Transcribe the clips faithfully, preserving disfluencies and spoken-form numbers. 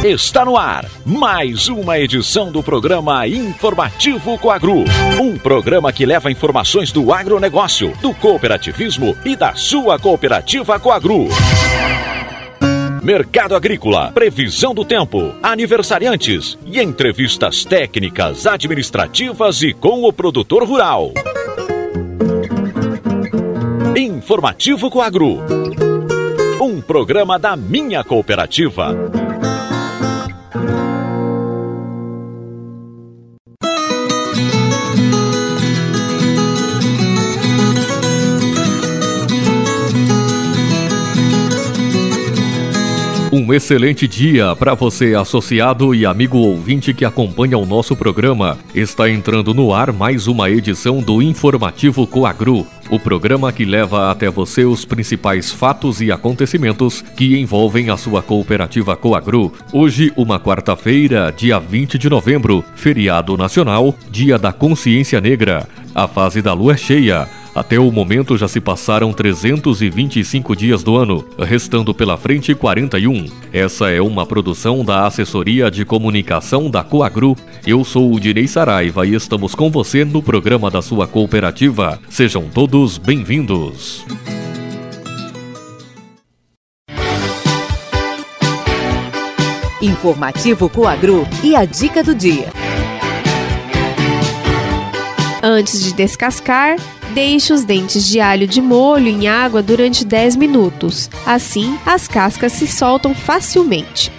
Está no ar mais uma edição do programa Informativo Coagro. Um programa que leva informações do agronegócio, do cooperativismo e da sua cooperativa Coagro. Mercado agrícola, previsão do tempo, aniversariantes e entrevistas técnicas, administrativas e com o produtor rural. Informativo Coagro. Um programa da minha cooperativa. Um excelente dia para você, associado e amigo ouvinte que acompanha o nosso programa. Está entrando no ar mais uma edição do Informativo Coagro, o programa que leva até você os principais fatos e acontecimentos que envolvem a sua cooperativa Coagro. Hoje, uma quarta-feira, dia vinte de novembro, feriado nacional, Dia da Consciência Negra. A fase da lua é cheia. Até o momento já se passaram trezentos e vinte e cinco dias do ano, restando pela frente quarenta e um. Essa é uma produção da Assessoria de Comunicação da Coagro. Eu sou o Dinei Saraiva e estamos com você no programa da sua cooperativa. Sejam todos bem-vindos. Informativo Coagro e a dica do dia. Antes de descascar, deixe os dentes de alho de molho em água durante dez minutos. Assim, as cascas se soltam facilmente.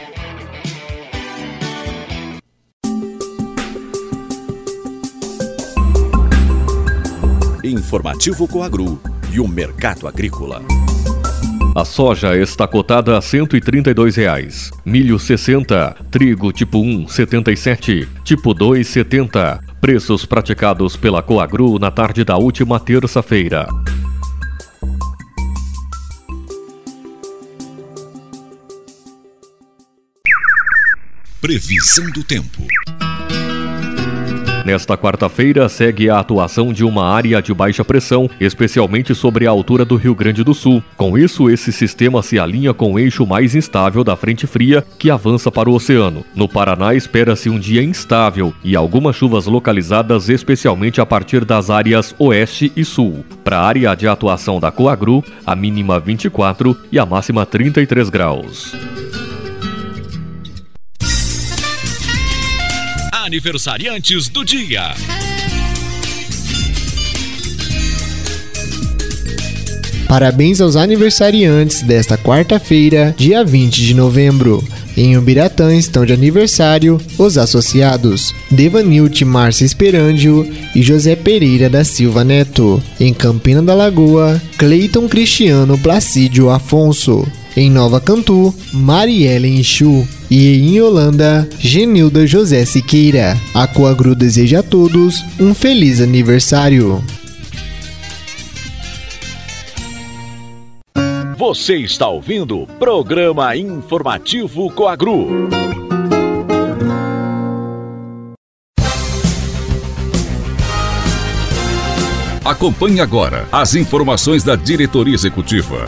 Informativo Coagro e o mercado agrícola. A soja está cotada a cento e trinta e dois reais, milho sessenta, trigo tipo um setenta e sete, tipo dois setenta. Preços praticados pela Coagro na tarde da última terça-feira. Previsão do tempo. Nesta quarta-feira, segue a atuação de uma área de baixa pressão, especialmente sobre a altura do Rio Grande do Sul. Com isso, esse sistema se alinha com o eixo mais instável da frente fria, que avança para o oceano. No Paraná, espera-se um dia instável e algumas chuvas localizadas, especialmente a partir das áreas oeste e sul. Para a área de atuação da Coagro, a mínima vinte e quatro e a máxima trinta e três graus. Aniversariantes do dia. Parabéns aos aniversariantes desta quarta-feira, dia vinte de novembro. Em Ubiratã estão de aniversário os associados Devanilde Márcia Esperandio e José Pereira da Silva Neto. Em Campina da Lagoa, Cleiton Cristiano Placídio Afonso. Em Nova Cantu, Mariellen Chu. E em Holanda, Genilda José Siqueira. A Coagro deseja a todos um feliz aniversário. Você está ouvindo o programa Informativo Coagro. Acompanhe agora as informações da diretoria executiva.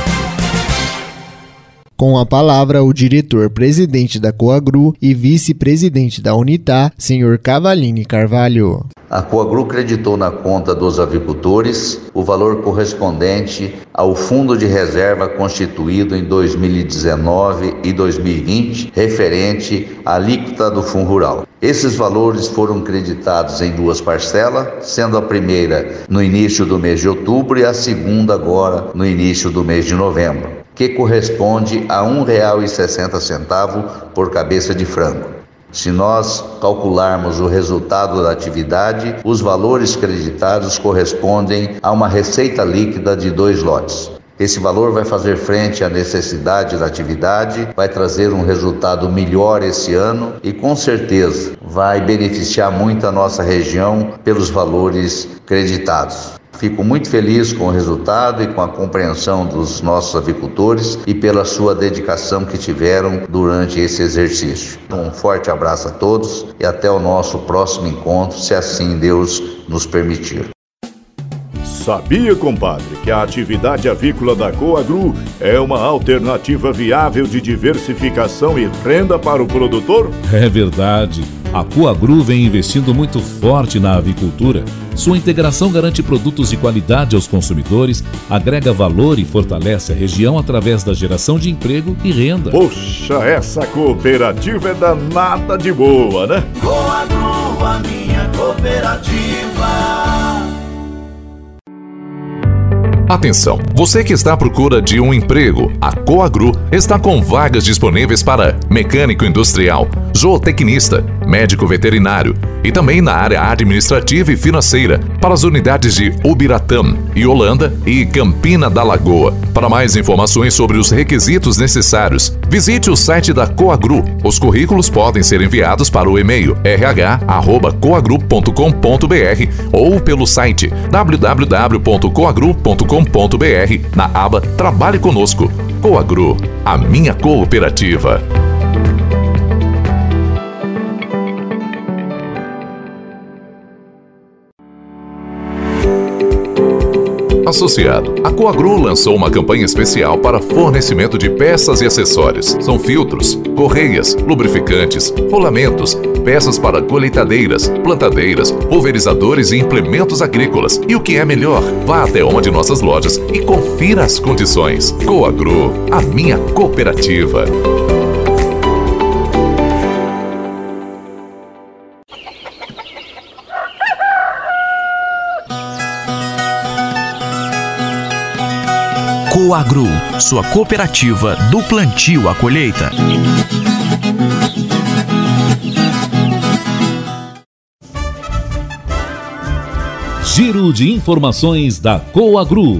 Com a palavra, o diretor-presidente da Coagro e vice-presidente da Unitá, senhor Cavalini Carvalho. A Coagro creditou na conta dos avicultores o valor correspondente ao fundo de reserva constituído em dois mil e dezenove e dois mil e vinte, referente à alíquota do Fundo Rural. Esses valores foram creditados em duas parcelas, sendo a primeira no início do mês de outubro e a segunda agora no início do mês de novembro, que corresponde a um real e sessenta centavos por cabeça de frango. Se nós calcularmos o resultado da atividade, os valores creditados correspondem a uma receita líquida de dois lotes. Esse valor vai fazer frente à necessidade da atividade, vai trazer um resultado melhor esse ano e com certeza vai beneficiar muito a nossa região pelos valores creditados. Fico muito feliz com o resultado e com a compreensão dos nossos avicultores e pela sua dedicação que tiveram durante esse exercício. Um forte abraço a todos e até o nosso próximo encontro, se assim Deus nos permitir. Sabia, compadre, que a atividade avícola da Coagro é uma alternativa viável de diversificação e renda para o produtor? É verdade. A Coagro vem investindo muito forte na avicultura. Sua integração garante produtos de qualidade aos consumidores, agrega valor e fortalece a região através da geração de emprego e renda. Poxa, essa cooperativa é danada de boa, né? Coagro, a minha cooperativa. Atenção, você que está à procura de um emprego, a Coagro está com vagas disponíveis para mecânico industrial, zootecnista, médico veterinário e também na área administrativa e financeira para as unidades de Ubiratã, Yolanda e Campina da Lagoa. Para mais informações sobre os requisitos necessários, visite o site da Coagro. Os currículos podem ser enviados para o e-mail r h arroba coagro ponto com ponto b r ou pelo site w w w ponto coagro ponto com ponto b r na aba Trabalhe Conosco. Coagro, a minha cooperativa. Associado, a Coagro lançou uma campanha especial para fornecimento de peças e acessórios. São filtros, correias, lubrificantes, rolamentos, peças para colheitadeiras, plantadeiras, pulverizadores e implementos agrícolas. E o que é melhor, vá até uma de nossas lojas e confira as condições. Coagro, a minha cooperativa. Coagro, sua cooperativa do plantio à colheita. Giro de informações da Coagro.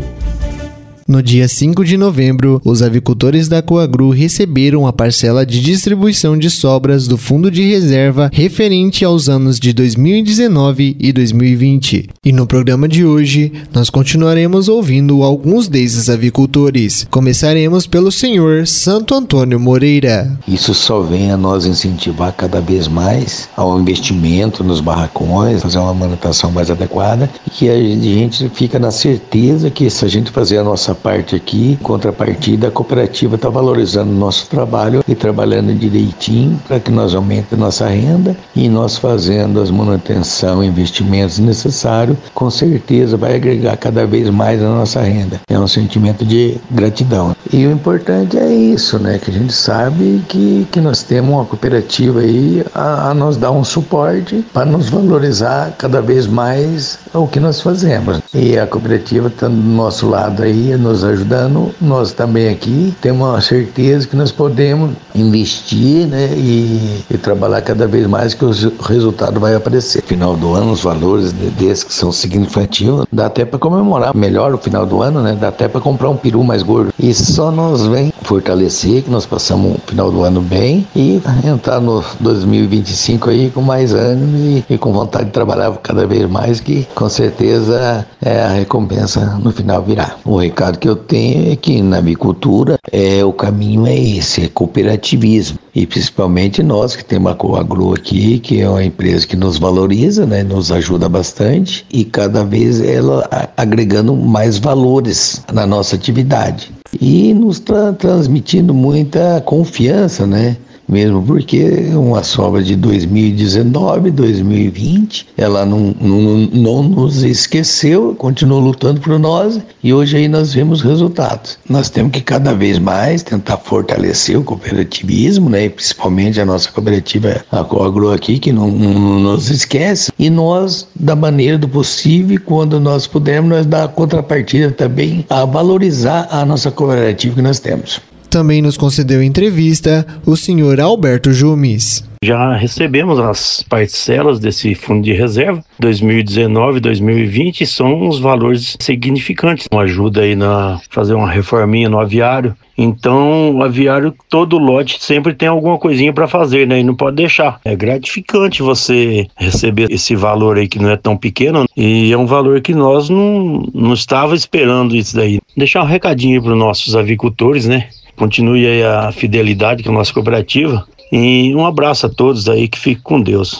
No dia cinco de novembro, os avicultores da Coagro receberam a parcela de distribuição de sobras do Fundo de Reserva referente aos anos de dois mil e dezenove e dois mil e vinte. E no programa de hoje, nós continuaremos ouvindo alguns desses avicultores. Começaremos pelo senhor Santo Antônio Moreira. Isso só vem a nós incentivar cada vez mais ao investimento nos barracões, fazer uma manutenção mais adequada, e que a gente fica na certeza que se a gente fazer a nossa parte aqui, em contrapartida, a cooperativa está valorizando o nosso trabalho e trabalhando direitinho para que nós aumente a nossa renda, e nós fazendo as manutenção e investimentos necessários, com certeza vai agregar cada vez mais a nossa renda. É um sentimento de gratidão. E o importante é isso, né? Que a gente sabe que, que nós temos uma cooperativa aí a, a nos dar um suporte para nos valorizar cada vez mais o que nós fazemos. E a cooperativa está do nosso lado aí, nos ajudando. Nós também aqui temos a certeza que nós podemos investir, né, e, e trabalhar cada vez mais, que o resultado vai aparecer. No final do ano, os valores desses que são significativos, dá até para comemorar melhor o final do ano, né? Dá até para comprar um peru mais gordo. E só nos vem fortalecer que nós passamos o final do ano bem e entrar no dois mil e vinte e cinco aí com mais ânimo e, e com vontade de trabalhar cada vez mais, que com certeza é, a recompensa no final virá. O recado que eu tenho é que na avicultura é, o caminho é esse, é cooperativismo. E principalmente nós que temos a Coagro aqui, que é uma empresa que nos valoriza, né, nos ajuda bastante, e cada vez ela agregando mais valores na nossa atividade. E nos tra- transmitindo muita confiança, né? Mesmo porque uma sobra de dois mil e dezenove, dois mil e vinte, ela não, não, não nos esqueceu, continuou lutando por nós, e hoje aí nós vemos resultados. Nós temos que cada vez mais tentar fortalecer o cooperativismo, né? E principalmente a nossa cooperativa, a Coagro aqui, que não, não nos esquece, e nós, da maneira do possível, quando nós pudermos, nós dar a contrapartida também a valorizar a nossa cooperativa que nós temos. Também nos concedeu entrevista o senhor Alberto Jumes. Já recebemos as parcelas desse fundo de reserva, dois mil e dezenove, dois mil e vinte, são uns valores significantes. Uma ajuda aí na fazer uma reforminha no aviário. Então, o aviário, todo lote sempre tem alguma coisinha para fazer, né? E não pode deixar. É gratificante você receber esse valor aí que não é tão pequeno, e é um valor que nós não, não estávamos esperando isso daí. Deixar um recadinho para os nossos avicultores, né? Continue aí a fidelidade com a nossa cooperativa. E um abraço a todos aí, que fiquem com Deus.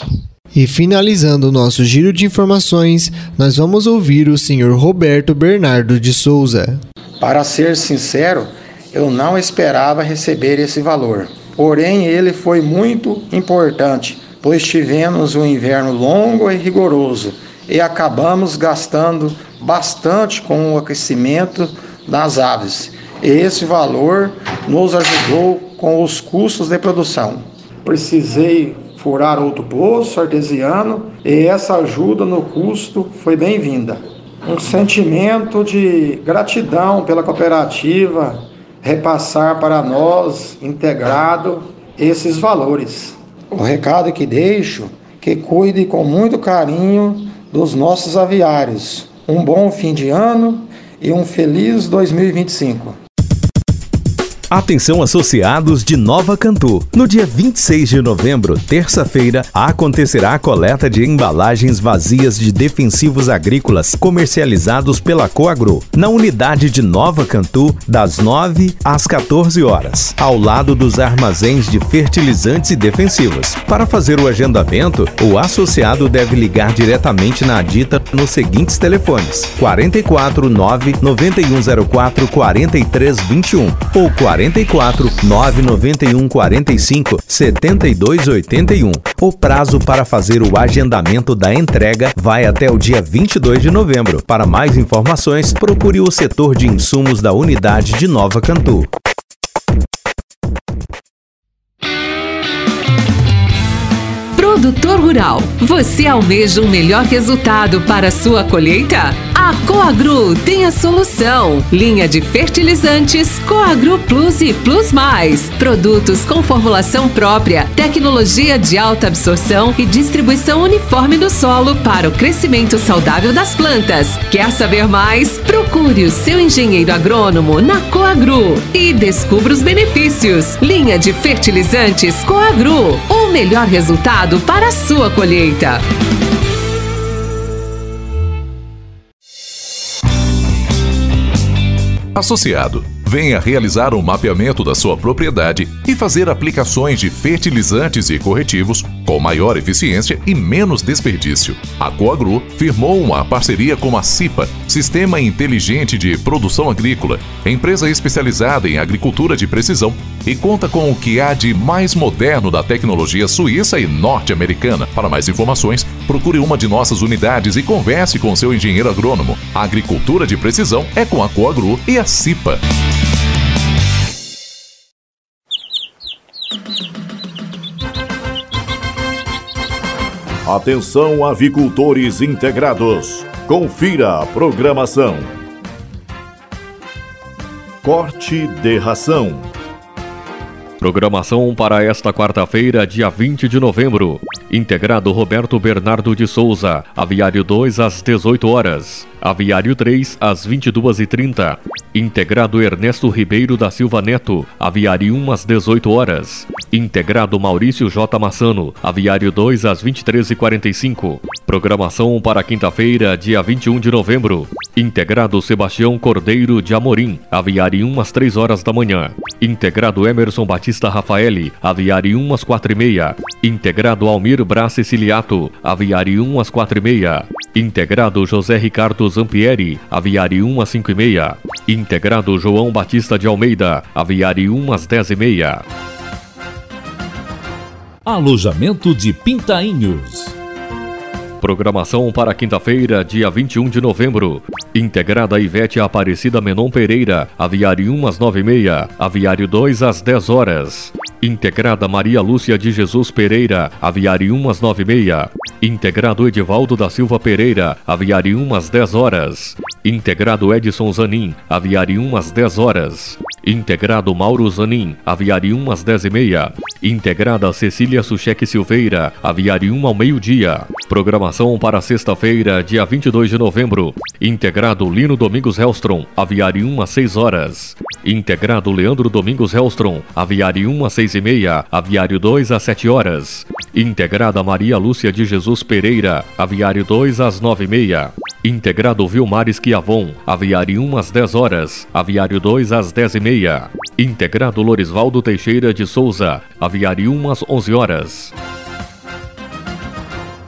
E finalizando o nosso giro de informações, nós vamos ouvir o senhor Roberto Bernardo de Souza. Para ser sincero, eu não esperava receber esse valor. Porém, ele foi muito importante, pois tivemos um inverno longo e rigoroso e acabamos gastando bastante com o aquecimento das aves. E esse valor nos ajudou com os custos de produção. Precisei furar outro poço artesiano e essa ajuda no custo foi bem-vinda. Um sentimento de gratidão pela cooperativa repassar para nós, integrado, esses valores. O recado que deixo, que cuide com muito carinho dos nossos aviários. Um bom fim de ano e um feliz dois mil e vinte e cinco. Atenção associados de Nova Cantu. No dia vinte e seis de novembro, terça-feira, acontecerá a coleta de embalagens vazias de defensivos agrícolas comercializados pela Coagro, na unidade de Nova Cantu, das nove às quatorze horas, ao lado dos armazéns de fertilizantes e defensivos. Para fazer o agendamento, o associado deve ligar diretamente na Adita nos seguintes telefones: quarenta e quatro, nove, noventa e um zero quatro, quarenta e três vinte e um ou quarenta e quatro, nove, noventa e um, quarenta e cinco, setenta e dois, oitenta e um. O prazo para fazer o agendamento da entrega vai até o dia vinte e dois de novembro. Para mais informações, procure o setor de insumos da unidade de Nova Cantu. Produtor rural, você almeja um melhor resultado para a sua colheita? A Coagro tem a solução. Linha de fertilizantes Coagro Plus e Plus Mais. Produtos com formulação própria, tecnologia de alta absorção e distribuição uniforme no solo para o crescimento saudável das plantas. Quer saber mais? Procure o seu engenheiro agrônomo na Coagro e descubra os benefícios. Linha de fertilizantes Coagro, o melhor resultado para a sua colheita. Associado, venha realizar um mapeamento da sua propriedade e fazer aplicações de fertilizantes e corretivos com maior eficiência e menos desperdício. A Coagro firmou uma parceria com a CIPA, Sistema Inteligente de Produção Agrícola, empresa especializada em agricultura de precisão, e conta com o que há de mais moderno da tecnologia suíça e norte-americana. Para mais informações, procure uma de nossas unidades e converse com seu engenheiro agrônomo. A agricultura de precisão é com a Coagro e a CIPA. Atenção, avicultores integrados. Confira a programação. Corte de ração. Programação para esta quarta-feira, dia vinte de novembro. Integrado Roberto Bernardo de Souza, Aviário dois às dezoito horas. Aviário três às vinte e duas e trinta. Integrado Ernesto Ribeiro da Silva Neto, Aviário um às dezoito horas. Integrado Maurício J. Massano, Aviário dois às vinte e três e quarenta e cinco. Programação para quinta-feira, dia vinte e um de novembro. Integrado Sebastião Cordeiro de Amorim, Aviário um às três horas da manhã. Integrado Emerson Batista Rafaeli, Aviário um às quatro e meia. Integrado Almir Braz Siciliato, Aviário um às quatro e meia. Integrado José Ricardo Zampieri, Aviário um às cinco e meia. Integrado João Batista de Almeida, Aviário um às dez e meia. Alojamento de Pintainhos. Programação para quinta-feira, dia vinte e um de novembro. Integrada Ivete Aparecida Menon Pereira, Aviário um às nove e meia, Aviário dois às dez horas. Integrada Maria Lúcia de Jesus Pereira, Aviário um às nove e meia. Integrado Edivaldo da Silva Pereira, Aviário um às dez horas. Integrado Edson Zanin, Aviário um às dez horas. Integrado Mauro Zanin, Aviário um às dez e meia. Integrada Cecília Sucheque Silveira, Aviário um ao meio-dia. Programação para sexta-feira, dia vinte e dois de novembro. Integrado Lino Domingos Hellstrom, Aviário um às seis horas. Integrado Leandro Domingos Hellstrom, Aviário um às seis e meia, Aviário dois às sete horas. Integrada Maria Lúcia de Jesus Pereira, Aviário dois às nove e meia. Integrado Vilmar Esquiavon, Aviário um às dez horas, Aviário dois às dez e meia. Integrado Lorisvaldo Teixeira de Souza, Aviário um às onze horas.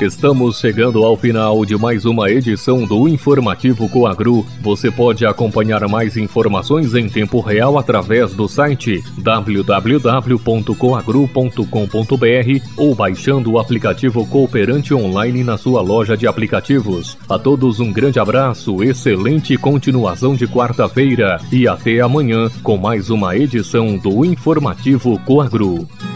Estamos chegando ao final de mais uma edição do Informativo Coagru. Você pode acompanhar mais informações em tempo real através do site w w w ponto coagru ponto com ponto b r ou baixando o aplicativo Cooperante Online na sua loja de aplicativos. A todos um grande abraço, excelente continuação de quarta-feira e até amanhã com mais uma edição do Informativo Coagru.